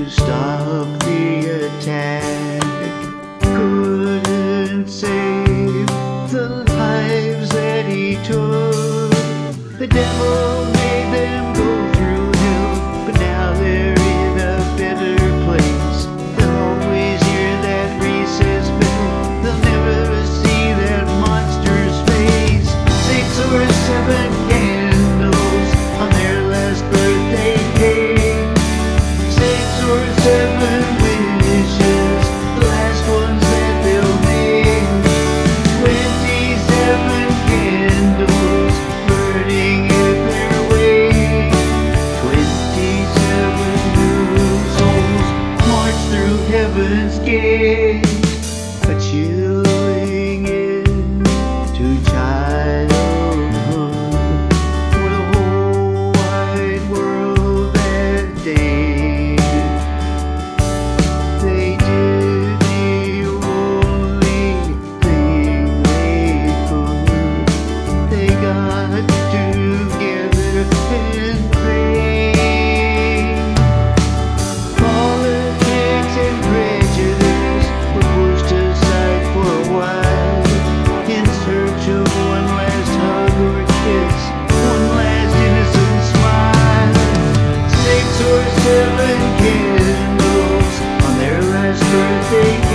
to stop the attack couldn't save the lives that he took. The devil made them go through hell, but now they're in a better place. They'll always hear that recess bell, they'll never see that monster's face. 6 or 7 candles on their last birthday cake. 6 or 7 wishes, the last ones that they'll make. 27 candles burning in their wake. 27 new souls march through heaven's gate, a chilling end to childhood for the whole wide world that day. They did the only thing they could. They got together and prayed. Politics and prejudice were pushed aside for a while, in search of one last hug or kiss, one last innocent smile. 6 or 7 candles on their last birthday